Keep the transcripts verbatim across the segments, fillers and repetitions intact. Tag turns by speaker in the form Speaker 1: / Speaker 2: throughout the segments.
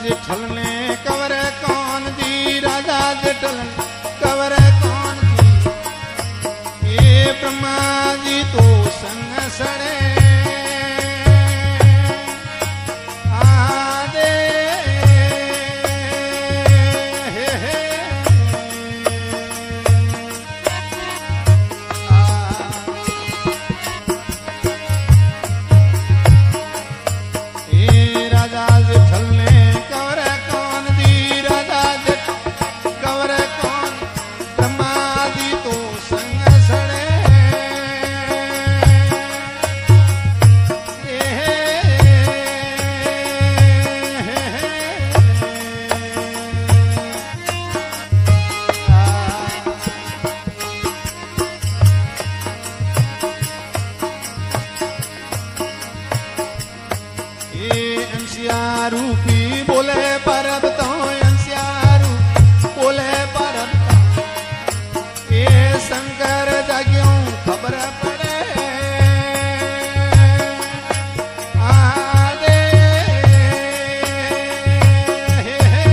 Speaker 1: जेठल ने कवर कौन दी, राजा जेठल कवर कौन दी। ये ब्रह्मा जी तो संग सड़े आदे हे हे ये राजा जेठल ने कवर कौन दी, राजा जेठल कवर कौन, ब्रह्मा जी तो संग सड़े रूपी बोले परब तो अंस्यारू बोले परब तो ये शंकर जाग्यों खबर पड़े आदे हे हे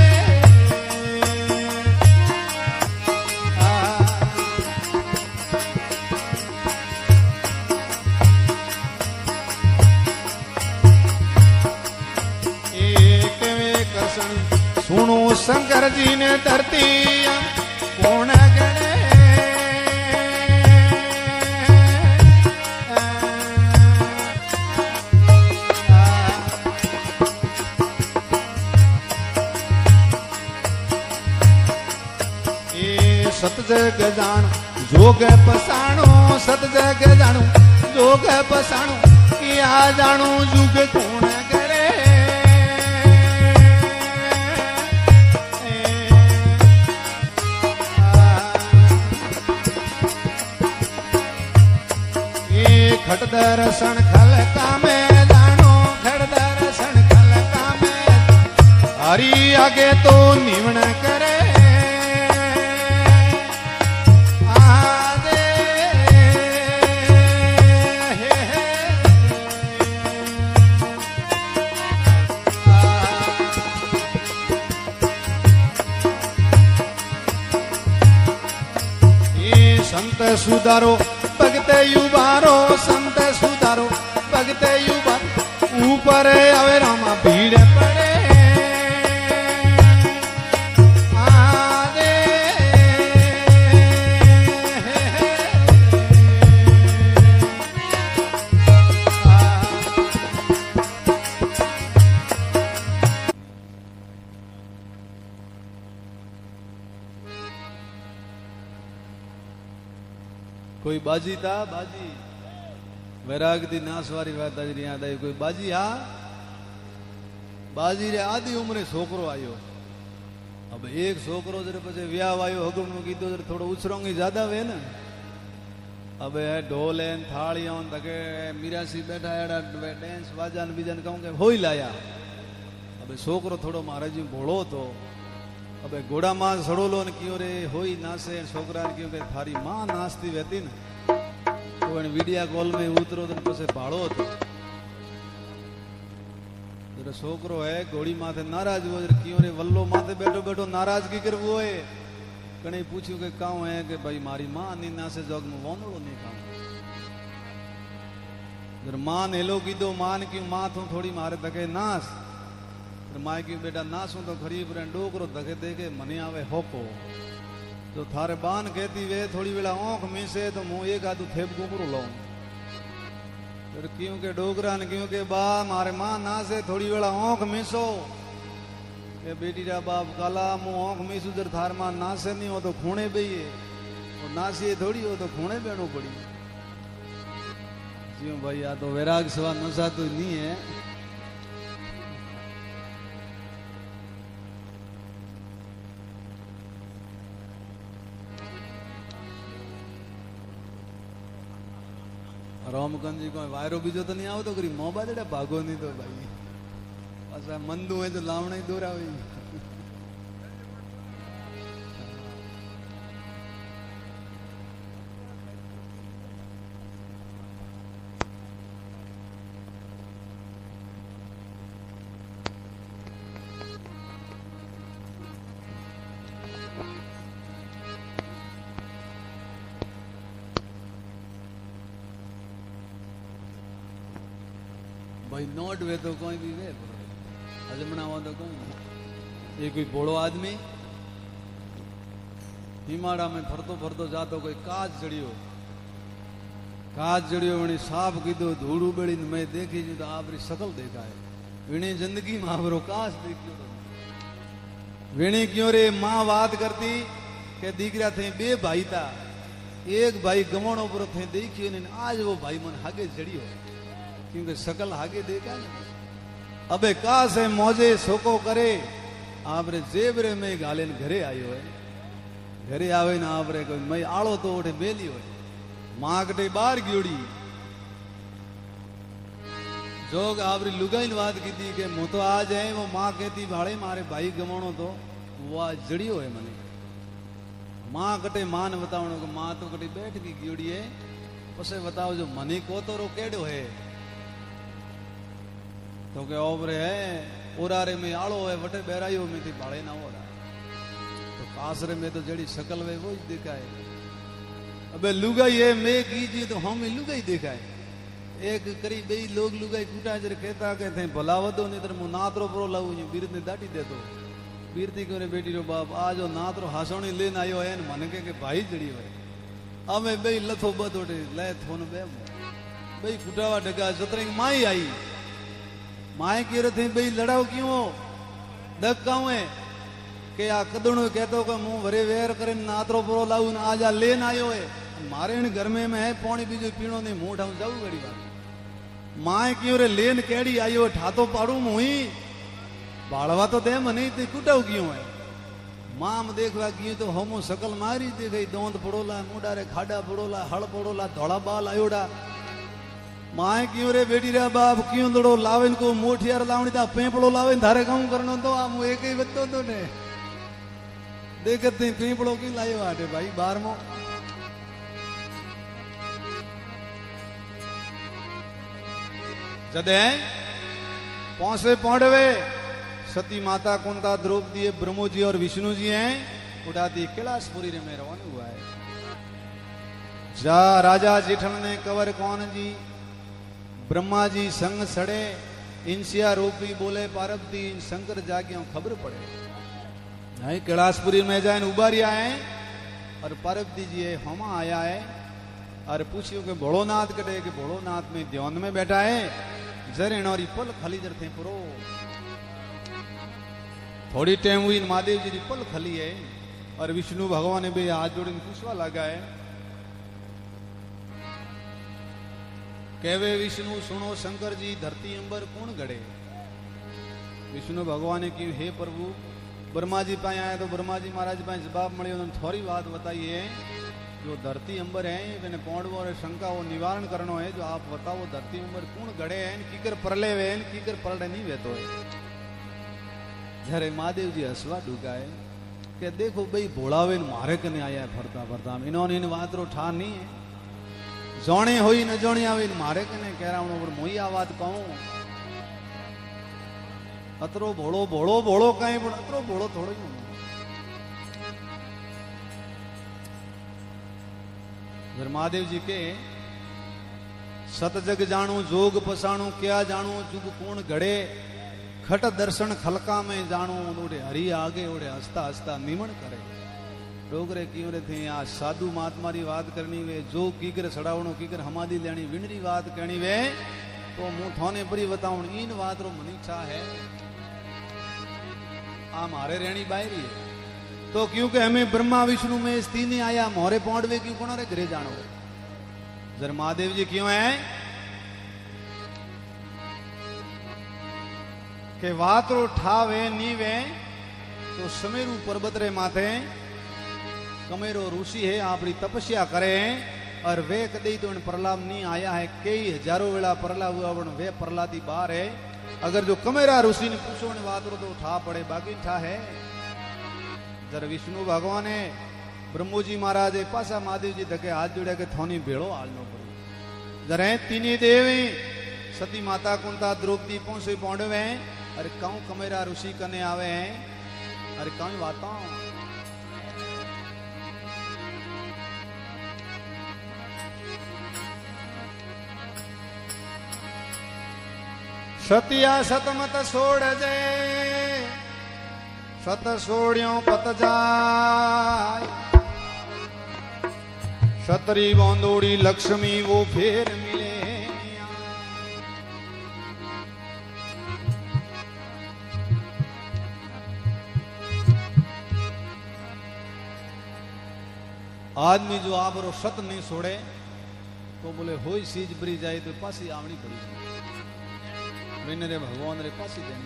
Speaker 1: सुनो शंकर जी ने धरती कौन गणे ये सत जग जान जोग पसाणो, सत जग जाणू जोग पसाणो, किया जाणू जुग कौन करे खट दर्शन खल कामे जानो, खट दर्शन खल कामे, हरि आगे तो निवण करे आदे हे हे ये संत सुधारो भगत युवारो, संत सुधारो भगत युवारो, ऊपर आवे रामा भीड़ पड़े आदे हे हे
Speaker 2: कोई बाजी था बाजी वैराग दी नास वारी बात आज याद आई। कोई बाजी हा बाजी रे आधी उम्रे छोकरो आयो। अब एक छोकरो जरे पछे व्याह आयो हगम नु कीधो जरे थोड़ो उछरोंगी ज्यादा वे ने। अब ढोल है थालियां तके मिरासी बैठा एड़ा डांस बाजान बीजन कहूं के होई लाया। अब छोकरो थोड़ो महाराज जी भोळो तो अब घोड़ा मां सड़ोलो ने कियो रे होई नासे छोकरा ने कियो के थारी मां नाचती वेती ने तो इन वीडियो कॉल में उतरो तो पछे भाड़ो तो जरा छोकरो है घोड़ी माथे नाराज हो जरा कियो रे वल्लो माथे बैठो बैठो नाराजगी करवो है। कने पूछ्यो के काऊ है के भाई मारी मां नी नासे जोग में वोंदड़ो नहीं काऊ जरा मां नेलो कीधो मान की मां तू थोड़ी मारे तके नास माए की बेटा नासूं तो गरीब रे डोकरो धके देके मने आवे होको जो थारे बान कहती वे थोड़ी वेला आंख मीसे तो मुंह एक आदू थेप गुमरो लाऊं फिर क्यों के डोगरा ने क्यों के बा मारे मां नासे थोड़ी वेला आंख मीसो के बेटी रा बाप काला मुंह आंख मीसू जर थार मां नासे नहीं हो तो खूणे बेये और नासी थोड़ी हो तो खूणे बेनो पड़ी जियो भाई आ तो वैराग सवा नशा तो नहीं है। रामकंद जी को वायरो बीजो तो नहीं आओ तो करी मोबाइल भागो नहीं तो भाई पासा मंदू है तो लावण ही दोरा हुई। भाई नोट वे तो कोई भी वे हजमना हो तो कोई ये कोई बोड़ो आदमी हिमाड़ा में फरतो फरतो जातो कोई काज चढ़ियो काज चढ़ियो वणी साफ कीधो धूड़ उबेड़ी मैं देखी जो तो आपरी शकल देखा है वीणी जिंदगी में आपरो काज देखियो वीणी क्यों रे मां बात करती के दीकरा थे बे भाई था एक भाई गमणो पर थे देखियो ने आज वो भाई मन हागे चढ़ियो क्योंकि शकल हागे देखा ना अबे का से मौजे सोको करे आपरे जेबरे में गालेन घरे आयो है घरे आवे ना आपरे कोई मैं आलो तो उठे बेली हो मां कटे बार गियोड़ी जोग आपरी लुगाई बात की थी कि मु तो आ जाए वो मां कहती भाड़े मारे भाई गमणो तो वो आज जड़ियो है मने मां कटे मां ने बतावणो कि मां तो कटे बैठ की गियोड़ी है पसे बताओ जो मनी को तो रो केड़ो है तो के ओबरे है ओरारे में आलो है वटे बेरायो में थी भाड़े ना हो रहा तो कासरे में तो जड़ी शकल वे वो ही दिखाए अबे लुगाई है मैं कीजिए तो हम ही लुगाई दिखाए एक करीब बे लोग लुगाई कूटा जर कहता कहते हैं भलावदो नहीं तर मु नातरो प्रो लाऊ बीर ने दाटी दे दो बीरती करे बेटी रो बाप आज नातरो हासोणी लेन आयो है मन के, के भाई जड़ी है हमें बे लथो बदोटे ले थोन बे बे कुटावा डगा जतरेंग माई आई माए की रथे बे लड़ाओ क्यों दक काऊ है के आ कदणो कहतो कि मु वरे वेर करे नातरो प्रो लाऊ न आज लेन आयो है मारे इन घर में में है पानी बीजो पीणो ने मुंह ठाऊ जाऊ गड़ी बात माए क्यों रे लेन केड़ी आयो ठातो पाड़ू मुई बाड़वा तो दे मने ते कुटाऊ क्यों है माम देखवा क्यों तो हमो सकल मारी दे गई दोंद पड़ोला मुंडारे खाडा पड़ोला हल पड़ोला धोला बाल आयोड़ा माए क्यों रे बेटी रे बाप क्यों दड़ो लावेन को मोठियार लावणी ता पेपड़ो लावेन धारे काम करनो तो आ मु एक ही बत्तो तो ने देखते पेपड़ो की लायो आटे भाई बारमो जदे पौसे पौंडवे सती माता कुंता द्रौपदी ब्रह्मो जी और विष्णु जी हैं उड़ाती कैलाशपुरी में रवाना हुआ है जा राजा जेठल ने कवर कौन जी ब्रह्मा जी संग सड़े इंसिया रूपी बोले पार्वती शंकर जागियों खबर पड़े नहीं कैलाशपुरी में जाए उबारिया है और पार्वती जी है हमा आया है और पूछियो कि भोलोनाथ कटे कि भोलोनाथ में ध्यान में बैठा है जरेण और पल खाली जर थे पुरो थोड़ी टाइम हुई महादेव जी की पल खली है और विष्णु भगवान ने भी हाथ जोड़े पूछवा लगा है कहवे विष्णु सुनो शंकर जी धरती अंबर कौन गड़े विष्णु भगवान ने की हे प्रभु ब्रह्मा जी पाए आए तो ब्रह्मा जी महाराज पाए जवाब मिले उन्होंने थोड़ी बात बताई है जो धरती अंबर है मैंने पौंडव और शंका वो निवारण करना है जो आप बताओ धरती अंबर कौन गड़े हैं कीकर परले वे कीकर परले नहीं वेतो है जरे महादेव जी हसवा ढुकाए के देखो भाई भोलावे मारे कने आया है फरता फरता इन्होंने इन वातरो ठा नहीं है जोणे होई न जोणी आवे मारे कने कह रहा हूं मोई आ बात कहूं अतरो भोड़ो भोड़ो भोड़ो कहीं पण अतरो भोड़ो थोड़ो ही महादेव जी के सत जग जानू जोग पसाणू क्या जानू चुग कौन घड़े खट दर्शन खलका में जानू ओडे हरि आगे ओडे हंसता हंसता निमण करे डोगरे क्यों रे थे आ साधु महात्मा री बात करनी वे जो कीकर सड़ावणो कीकर हमादी लेनी विनरी बात कहनी वे तो मु थाने परी बताऊं इन बात रो मनी छा है आ मारे रेणी बायरी है तो क्योंकि हमें ब्रह्मा विष्णु में तीन आया मोरे पौंडवे क्यों कौन रे घरे जानो जर महादेव जी क्यों है के वातरो ठावे नीवे तो समेरु पर्वत रे माथे कमेरो ऋषि है आपरी तपस्या करे और वे कदई तो प्रहलाद नहीं आया है कई हजारों वेला प्रहलाद हुआ वे प्रहलादी बाहर है अगर जो कमेरा ऋषि ने पूछो ने वातरो तो ठा पड़े बाकी ठा है जर विष्णु भगवान है ब्रह्मो जी महाराज एक पासा महादेव जी धके हाथ जोड़े के थोनी भेड़ो हालनो पड़ो जरे तीनी देवी सती माता कुंता द्रौपदी पहुंचे पौंडवे अरे काऊ कमेरा ऋषि कने आवे हैं अरे काऊ बाता
Speaker 1: सतिया सतमत सोड़ जे सत सोड़ियों पत जाय सतरी बोंदोड़ी लक्ष्मी वो फेर मिले आदमी जो आपरो सत नहीं छोड़े तो बोले होई सीज बरी जाए तो पासी आवनी पड़ी मैंने रे भगवान रे पासी देनी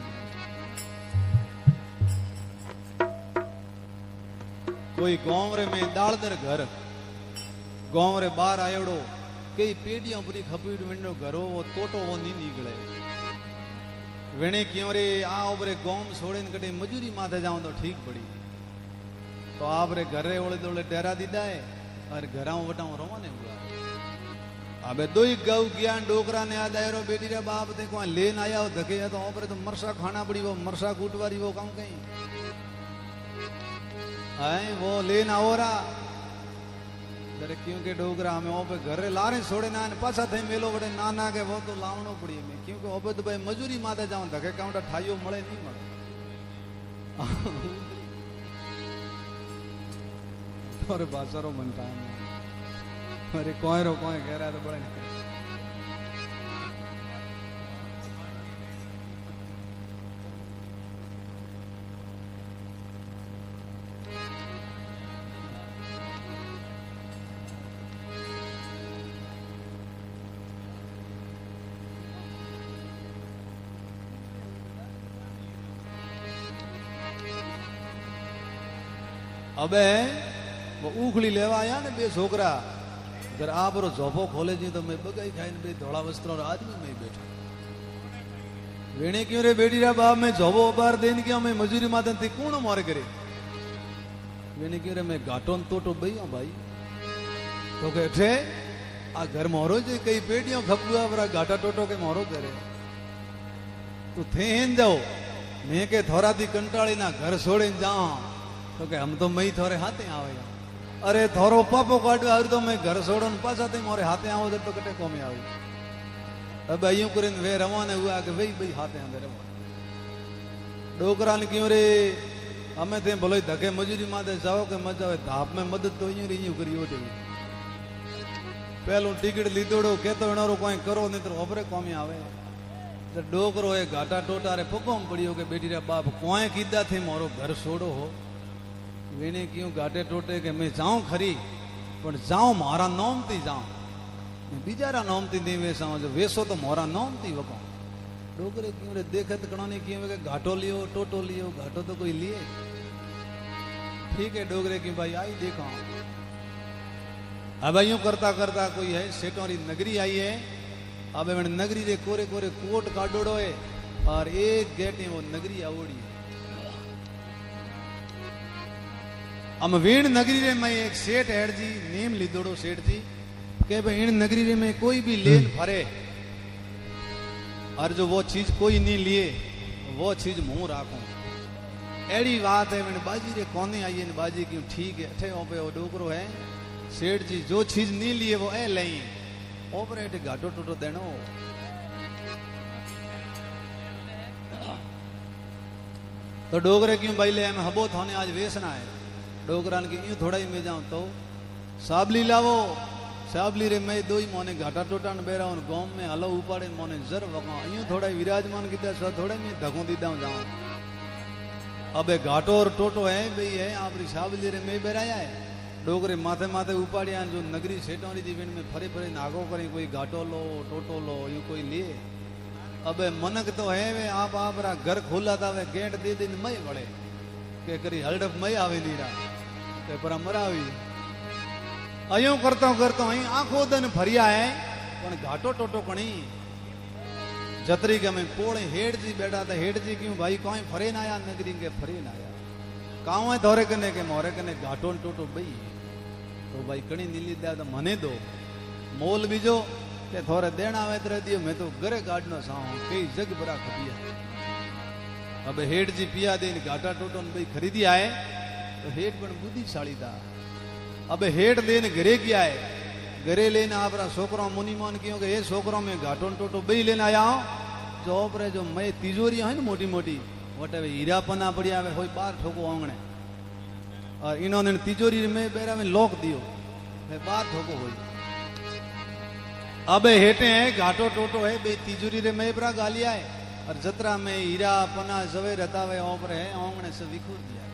Speaker 1: कोई गांव रे में दालदर घर गांव रे बाहर आयोड़ो कई पेड़ियां पूरी खपीड़ विंडो घरो वो तोटो वो नहीं निकले वेणे क्यों रे आ ओबरे गांव छोड़े कटे मजूरी माथे जाऊं तो ठीक पड़ी तो आप रे घरे ओले दोले डेरा दीदा है और घराओं वटाऊं रवाने हुआ अबे दो ही गऊ ज्ञान डोकरा ने याद आयो बेटी रे बाप ते को लेन आया हो धके तो ओपरे तो मरसा खाना पड़ी वो मरसा कूटवारी वो काम कहीं आए वो लेन आओरा जरे क्योंकि डोगरा हमें ओपे घरे लारे छोड़े ना पासा थे मेलो बड़े ना ना के वो तो लावनो पड़ी में क्योंकि ओपे तो भाई मजूरी माथे जाऊं धके काउंटा ठाइयो मळे नहीं मळे और बाजारो मनता है अरे कोई रो कोई कह रहा है तो बड़ा नहीं अबे वो उखली लेवा आया ने बे छोकरा अगर आप रो झोपो खोले जी तो मैं बगाई खाई बे धोला वस्त्र और आदमी में बैठा वेणे क्यों रे बेटी रा बाप में झोपो बार देन क्यों मैं मजूरी मादन थी कौन मार करे वेणे क्यों रे मैं घाटो तोटो बइया भाई तो कहते आ घर मोरो जे कई पेटियों खपुआ पर घाटा टोटो के मोरो करे तू थेन जाओ मैं के थोड़ा थी कंटाड़ी ना घर छोड़े जाओ तो के हम तो मई थोड़े हाथे आवे अरे थोरो पापो काटो आ तो मैं घर छोड़ो पासा ते मोरे हाथे आओ तो कटे कोमे आवे अब यूं करिन वे रवाने हुआ कि भाई भाई हाथे आंदे रवा डोकरा ने क्यों रे हमें थे भले धके मजूरी माथे जाओ के मजा आवे धाप में मदद तो यूं री यूं करियो दे पहलो टिकट लीधोड़ो केतो एनारो कोई करो नहीं तो ओपरे कोमे आवे तो डोकरो ए घाटा टोटा रे पकोम पड़ियो के बेटी रे बाप कोई कीदा थे मोरो घर छोड़ो हो वेने क्यों घाटे टोटे के मैं जाऊं खरी पर जाऊं मारा नोम थी जाऊं बीजारा नोम थी नहीं वैसा जो वैसो तो मोरा नोम थी वो डोगरे क्यों रे देखत कणोनी क्यों के घाटो लियो टोटो लियो घाटो तो कोई लिए ठीक है डोगरे की भाई आई देखो अब यूं करता करता कोई है सेठोरी नगरी आई है अब नगरी रे कोरे कोरे कोट काडोड़ो है और एक गेट वो नगरी आवड़ी है हम वीण नगरी रे में एक सेठ हेड जी नेम लीधोड़ो सेठ जी के भाई इन नगरी रे में कोई भी लेन भरे और जो वो चीज कोई नहीं लिए वो चीज मुंह राखो एड़ी बात है मैंने बाजी रे कोने आई है बाजी क्यों ठीक है अठे पे वो डोकरो है सेठ जी जो चीज नहीं लिए वो ए लई ऑपरेट घाटो टोटो देनो तो डोगरे क्यों भाई ले हमें हबो थाने आज वेसना है डोगरान की यूं थोड़ा ही में जाऊं तो साबली लावो साबली रे मैं दो ही मोने घाटा टोटा न बेरा गांव में हलो उपाड़े मोने जर वका यूं थोड़ा ही विराजमान किया सो थोड़े में धगो दीदा जाऊं अबे घाटो और टोटो है भाई है आपरी साबली रे मैं बेराया है डोगरे माथे माथे उपाड़िया जो नगरी सेठों दी में फरे फरे नागो करें कोई घाटो लो टोटो लो यूं कोई लिए अबे मनक तो है वे आप आप घर खोला था वे गेट दे दिन मई वड़े के करी हलडप मई आवे नीरा ते पर मरावी अयो करता करता ही आंखों दिन फरिया है पण घाटो टोटो कणी जतरी के मैं पोड़े हेड जी बैठा था हेड जी क्यों भाई कोई फरे ना आया नगरी के फरे ना आया काव है थोरे कने के मोरे कने घाटो टोटो बई तो भाई कणी नीली दे तो मने दो मोल बीजो के थोरे देना आवे तर दियो मैं तो घरे गाडनो साऊ कई जग बरा खपिया अब हेड जी पिया दे घाटा टोटो भाई खरीदी आए तो हेड पण बुद्धिशाली था अब हेड लेने घरे गया है घरे लेने आप छोकरो मुनिमान क्यों के ये छोकरो में घाटो टोटो बई लेने आया जो ओपरे जो मय तिजोरी है ना मोटी मोटी वटे हीरा पना पड़िया वे होई बार ठोको आंगणे और इन्होंने तिजोरी में बेरा में लॉक दियो वे बार ठोको होई अबे हेटे है घाटो टोटो है बे तिजोरी रे में बरा गालिया है और जतरा में हीरा पना जवे रहता वे ओपरे है आंगणे से विखुर दिया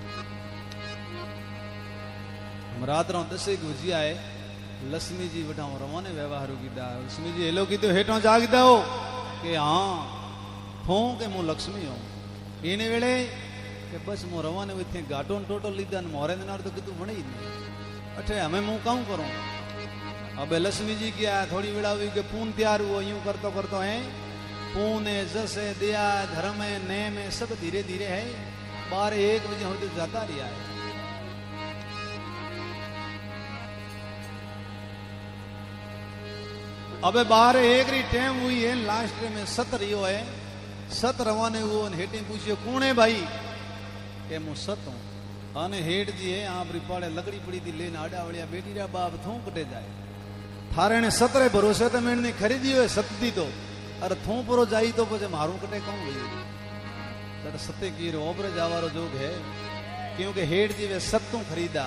Speaker 1: हम रात रो दसे गुजिया है लक्ष्मी जी वठाओ रवाने व्यवहार कीधा लक्ष्मी जी हेलो कीधो हेठो जागदा हो के हाँ थो के मु लक्ष्मी हूं इन वेले के बस मु रवाने थे घाटो टोटो लीधा मोरे नार तो कीधु वणी अठे हमें मु काऊ करूं अब लक्ष्मी जी क्या थोड़ी वेला हुई के पून तैयार हुआ यूं करतो करतो है पून है जस है दया धर्म है नेम है सब धीरे धीरे है बारह एक बजे होते जाता रिया है अबे बारह एक री टाइम हुई है लास्ट में सत रियो है सत रवाने हुओ हेठी पूछियो कौन है भाई के मु सत हूं आने हेठ जी है आप री पाड़े लकड़ी पड़ी थी लेन आड़ा वड़िया बेटी रा बाप थू कटे जाए थारे ने सतरे भरोसे तो मैंने खरीदी है सत दी तो अरे थू परो जाई तो पछे मारू कटे कहूं गई तर सते की रो ओबरे जावारो जोग है क्योंकि हेठ जी वे सत तू खरीदा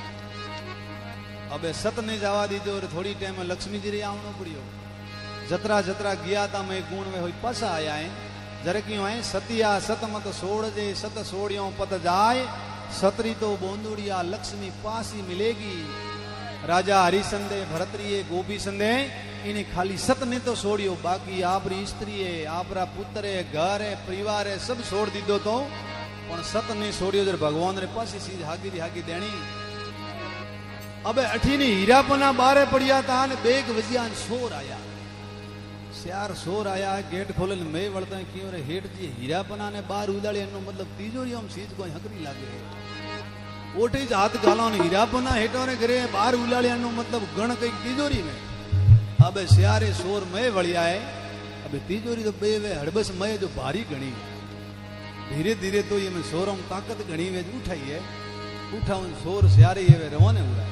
Speaker 1: अबे सत ने जावा दीजो और थोड़ी टाइम में लक्ष्मी जी रे आवनो पड़ियो जतरा जतरा गया था मैं गुण में होई पासा आया है जरे क्यों है सतिया सत मत सोड़ जे सत सोड़ियों पत जाए सतरी तो बोंदुड़िया लक्ष्मी पासी मिलेगी राजा हरिसंदे भरतरिये गोपी संदे इन्हें खाली सत ने तो सोड़ियो बाकी आपरी स्त्री है आपरा पुत्र है घर है परिवार है सब छोड़ दीदो तो पण सत ने सोड़ियो जर भगवान रे पासी सीध हागी हागी देनी अबे अठीनी हीरापना बारे पड़िया था ने बेग वजिया शोर आया श्यार शोर आया गेट खोले मैं वड़ता क्यों रे हेठ जी हीरापना ने बार उदाड़ी नो मतलब तिजोरी हम सीज कोई हकरी लागे ओटे हाथ गालो ने हीरापना हेठो ने घरे बार उलाड़ी नो मतलब गण कई तिजोरी में अबे श्यारे शोर में वड़िया है अबे तिजोरी तो बे वे हड़बस में जो भारी गणी धीरे धीरे तो ये में शोरम ताकत गणी वे उठाई है उठाऊं शोर श्यारे ये वे रवाने उड़ा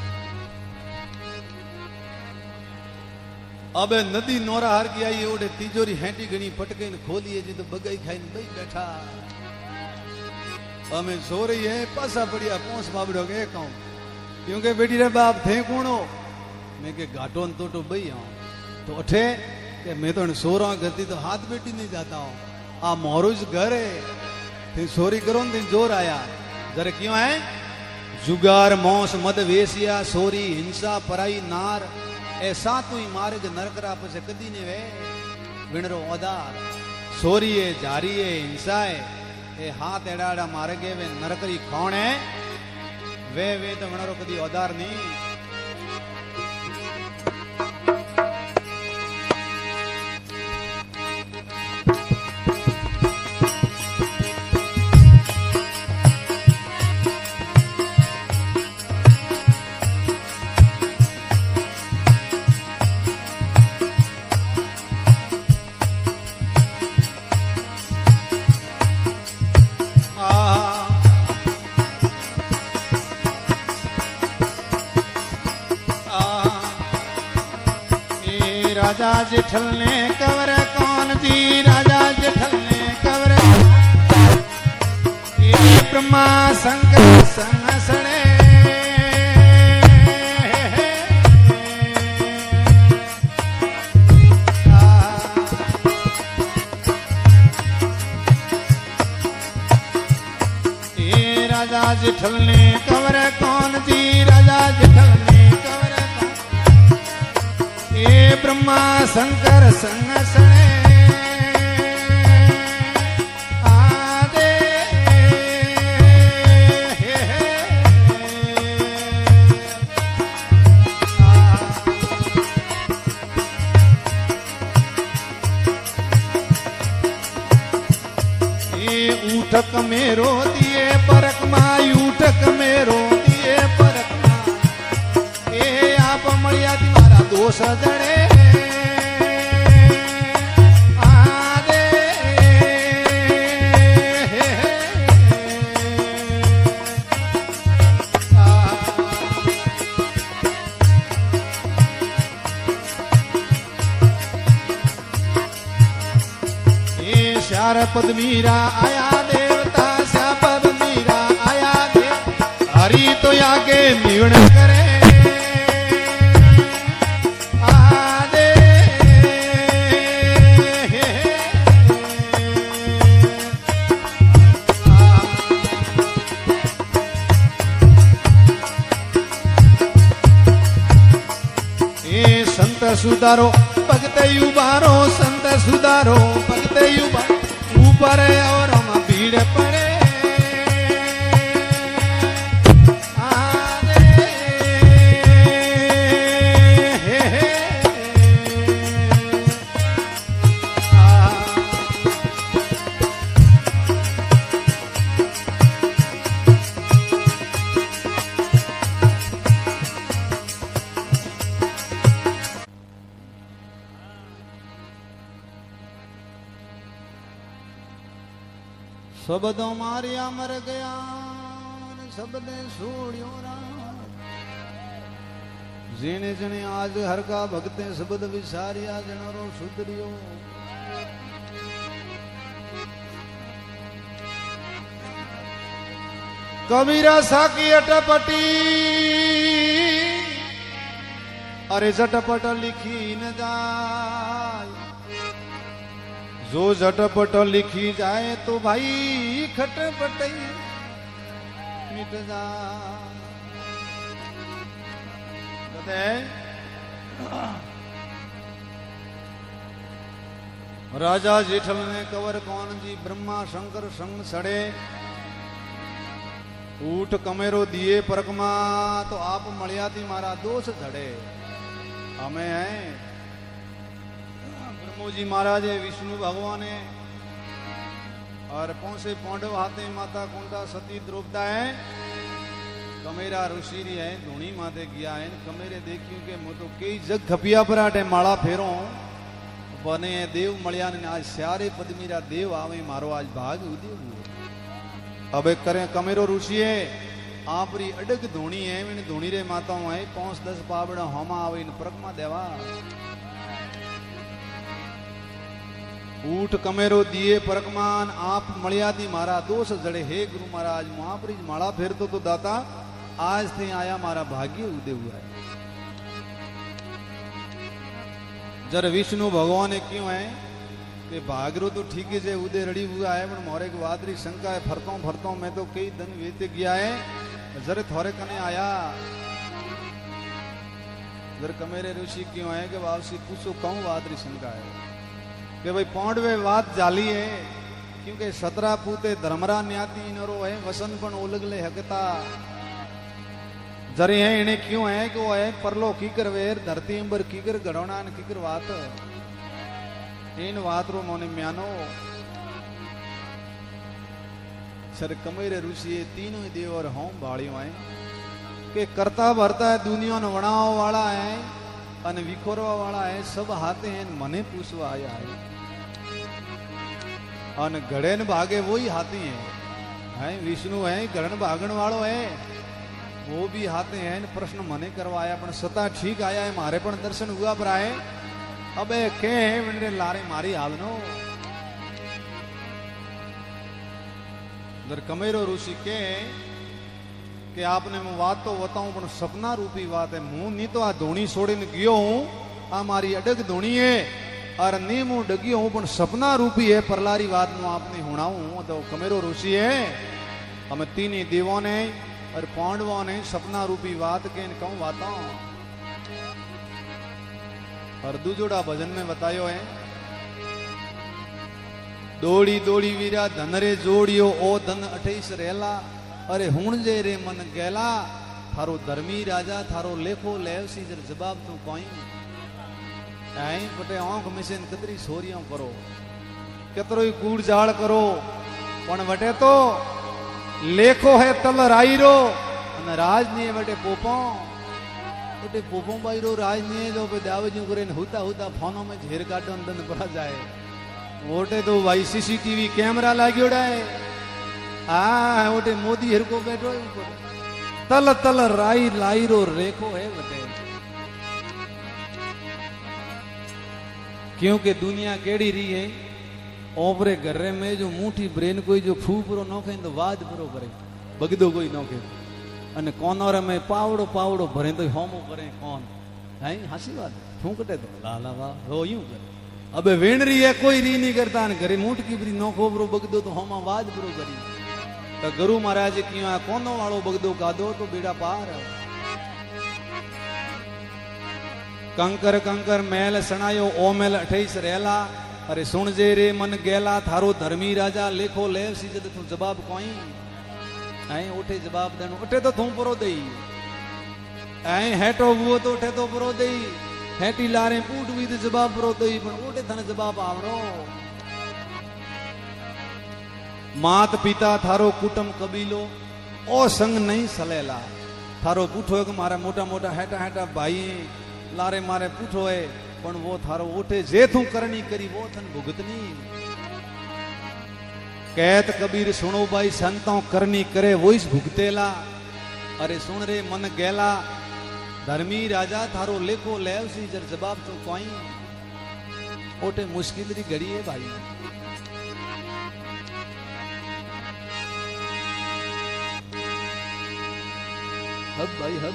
Speaker 1: अबे नदी नोरा हार की आई ओडे तिजोरी हेटी गणी पटके ने खोलिए जी तो बगई खाई बई बैठा हमें सो रही है पासा पड़िया पोस बाबड़ो के कहूं क्योंकि बेटी रे बाप थे कौनो मैं के घाटो तो तो बई हूं तो अठे के मैं तो सो रहा करती तो हाथ बेटी नहीं जाता हूं आ मोरुज घर है थे सोरी करो न जोर आया जरे क्यों है जुगार मौस मद वेसिया सोरी हिंसा पराई नार ऐसा तू ही मार्ग नरकरा पछे कदी ने वे विणरो ओदार सोरिये जारिये हिंसाए ए हाथ एड़ा मार्गे वे नरकरी कौन है वे वे तो विणरो कदी ओदार नहीं
Speaker 3: राजा जेठल ने कवर कौन जी राजा जेठल ने कवर ब्रह्मा शंकर संसने राजा जेठल ने कवर कौन जी राजा जेठल ने कवर ए ब्रह्मा शंकर संसने आदे हे हे ए उठक मेरो दिए परक माई उठक मेरो दिए परक मा ए आप मळिया मारा दोष जड़े आदे हे हे ए श्यार पद्मीरा आया देवता श्या पद्मीरा आया देव हरि तो आगे मिवण करे आदे ए संत सुधारो भगत उबारो संत सुधारो भगत उबारो ऊपर और हम भीड़ पड़े आदे हे हे आ
Speaker 1: शब्दों मारिया मर गया शब्दे छोड़ियो जेने जने आज हर का भगते शब्द विसारिया जनरो सुधरियो
Speaker 3: कबीरा साकी अटपटी अरे झटपट लिखी न जाए जो झटपट लिखी जाए तो भाई खटपट मिट जाए
Speaker 1: राजा जेठल ने कवर कौन जी ब्रह्मा शंकर संग सड़े ऊठ कमेरो दिए परकमा तो आप मलिया थी मारा दोष धड़े हमें हैं ब्रह्मोजी महाराज है विष्णु भगवान है और पौसे पौंडव हाथे माता कुंडा सती द्रौपदा है कमेरा ऋषि है धूणी माते गया है कमेरे देखियो के मु तो कई जग खपिया पराठे माला फेरो बने देव मलिया ने आज स्यारे पद्मीरा देव आवे मारो आज भाग उद्योग अब करें कमेरो ऋषि है आपरी अडग धूणी है इन धूणी रे माताओं है पांच दस पावड़ा होमा आवे इन परकमा देवा ऊठ कमेरो दिए परकमान आप मलियादी मारा दोष जड़े हे गुरु महाराज महापरी माला फेर तो, तो दाता आज थे आया मारा भाग्य उदय हुआ है जर विष्णु भगवान क्यों है कि भागरो तो ठीक है उदय रड़ी हुआ है पर मोरे की वादरी शंका है फरतो फरतो मैं तो कई दिन वेते गया है जरे थोड़े कने आया जर कमेरे ऋषि क्यों है कि वापसी पूछो कहूं वादरी शंका है कि भाई पौंडवे बात जाली है क्योंकि सतरा पूते धर्मरा न्याती नरो है वसन पण ओलगले हकता जरे है इन्हें क्यों है कि वो है परलो कीकर वेर धरती अंबर कीकर गड़ोना न कीकर वात इन वात रो मोने म्यानो सर कमेरे ऋषि तीनों देव और होम भाड़ियों है कि करता भरता है दुनिया न वणाव वाला है अन विखोरवा वाला है सब हाथे हैं मने पूछवा आया है अन घड़ेन भागे वही हाथी है हैं विष्णु है घड़न भागण वालो है वो भी हाथे हैं प्रश्न मने करवाया पण सता ठीक आया है मारे पण दर्शन हुआ पर आए अबे के है विनरे लारे मारी हालनो दर कमेरो ऋषि के कि आपने मैं बात तो बताऊं पण सपना रूपी बात है मुंह नहीं तो आ धोनी छोड़ीने गयो हूं आ मारी अडग धोनी है और नी मुंह डगियो हूं पण सपना रूपी है परलारी बात नु आपने हुणाऊं तो कमेरो ऋषि है हम तीन देवों ने और पांडवों ने सपना रूपी बात के कहूं बातों और दूजोड़ा भजन में बतायो है दौड़ी दौड़ी वीरा धन रे जोड़ियो ओ धन अठईस रेला अरे हुण जे रे मन गैला थारो धर्मी राजा थारो लेखो लेवसी जर जवाब तू कोई आई पटे आंख मिशन कतरी सोरियों करो कतरो ही कूड़ जाड़ करो पण वटे तो लेखो है तल राईरो अने राज नहीं वटे पोपो वटे पोपो बाईरो राज नहीं जो पे दावजू करे हुता हुता फोनो में झेर काटो दन पड़ा जाए वोटे तो भाई सीसीटीवी कैमरा लाग्योड़ा है आ वोटे मोदी हर को बैठो तल तल राई लाईरो रेखो है वटे क्योंकि दुनिया केड़ी रही है ओपरे घरे में जो मुठी ब्रेन कोई जो फू पूरो नोखे तो वाज पूरो करे बगदो कोई नोखे अने कोनोर में पावड़ो पावड़ो भरे तो होमो करे कौन है हंसी बात फूंकटे तो ला ला वाह वो यूं करे अबे वेणरी है कोई री नहीं करता ने घरे मुठ की बरी नोखो बरो बगदो तो होमा वाज पूरो करी तो गुरु महाराज किया कोनो वालो बगदो कादो तो बेड़ा पार कंकर कंकर मैल सणायो ओ मैल अठाईस रेला अरे सुन जे रे मन गेला थारो धर्मी राजा लेखो ले सी जद तू जवाब कोई ऐ उठे जवाब देनो उठे तो तू परो देई ऐ हेटो वो तो उठे तो परो देई हेटी लारे पूट भी तो जवाब परो देई पण उठे थने जवाब आवरो मात पिता थारो कुटुंब कबीलो ओ संग नहीं सलेला थारो पूठो के मारा मोटा मोटा हेटा हेटा भाई लारे मारे पूठो है पण वो थारो उठे जे तू करनी करी वो थन भुगतनी कहत कबीर सुनो भाई संतों करनी करे वो इस भुगतेला अरे सुन रे मन गेला धर्मी राजा थारो लेखो लेव सी जर जवाब तो कोई ओटे मुश्किल री घड़ी है भाई हद भाई हद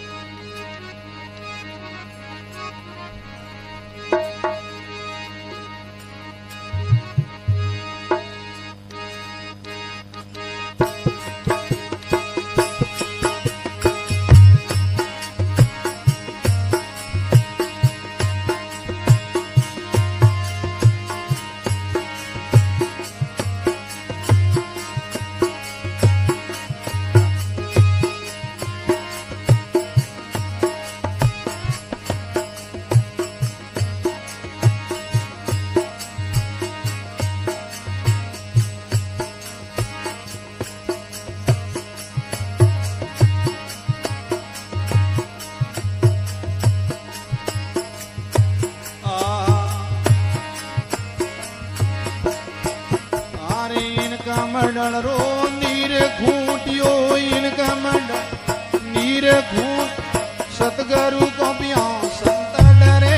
Speaker 3: मंडल रो नीर घूटियो इनका मंडल नीर घूट सतगुरु को पिया संत डरे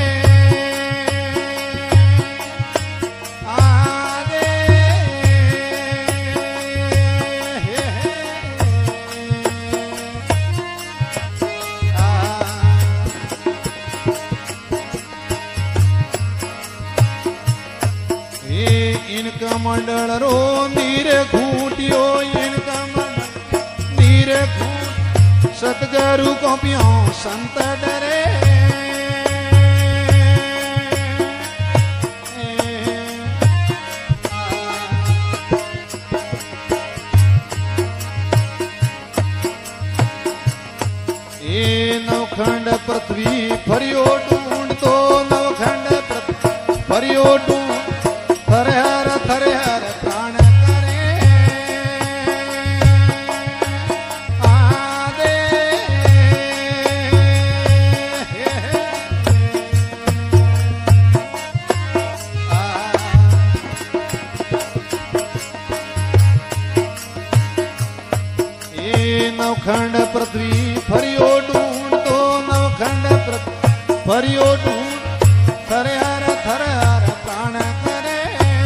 Speaker 3: आगे हे हे आ हे इनका मंडल रो नीर घूटियो इनका मंडल नीर घूट सतगुरु को पियो संत डरे ए नवखंड पृथ्वी फरियो ढूंढ तो नवखंड पृथ्वी फरियो ढूंढ थरे हर थरे हर प्राण करे आदे हे हे आ ए नवखंड पृथ्वी फरियो ढूंढ तो नवखंड पृथ्वी फरियो ढूंढ थरे हर थरे हर प्राण करे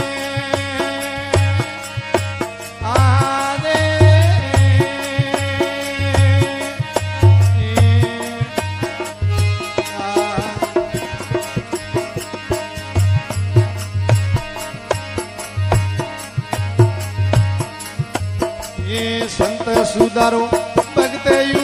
Speaker 3: आदे आ ये संत सुधारो भगते